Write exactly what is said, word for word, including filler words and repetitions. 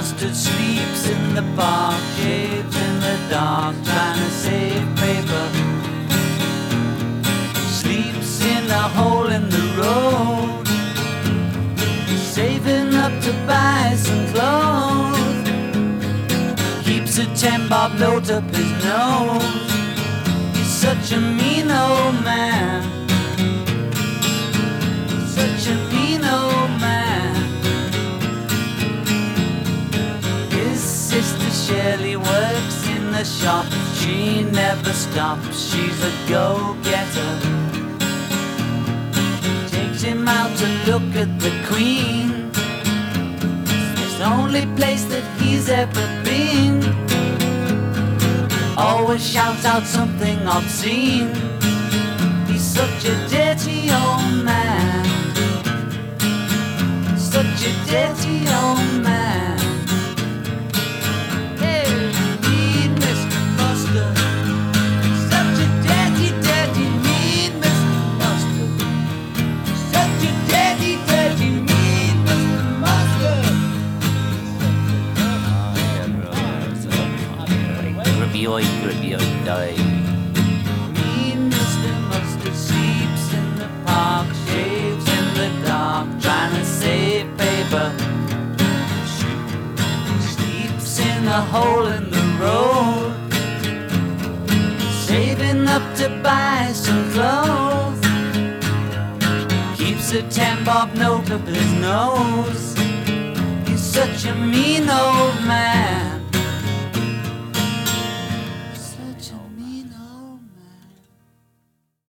Mustard sleeps in the park, shaves in the dark, trying to save paper. Sleeps in a hole in the road, saving up to buy some clothes. Keeps a ten bob note up his nose. He's such a mean old man, such a mean old man. His sister Shirley works in the shop. She never stops, she's a go-getter. Takes him out to look at the Queen. It's the only place that he's ever been. Always shouts out something obscene. He's such a dirty old man, such a dirty old man. Hey, mean Mister Mustard, such a dirty, dirty, mean Mister Mustard, such a dirty, dirty, mean Mister Mustard. Grippy oi, grippy oi, die. Mean Mister Mustard sleeps in the park, shaves in the dark, trying to save paper. Sleeps in a hole in the road, saving up to buy some clothes. Keeps a ten bob note up his nose. He's such a mean old man.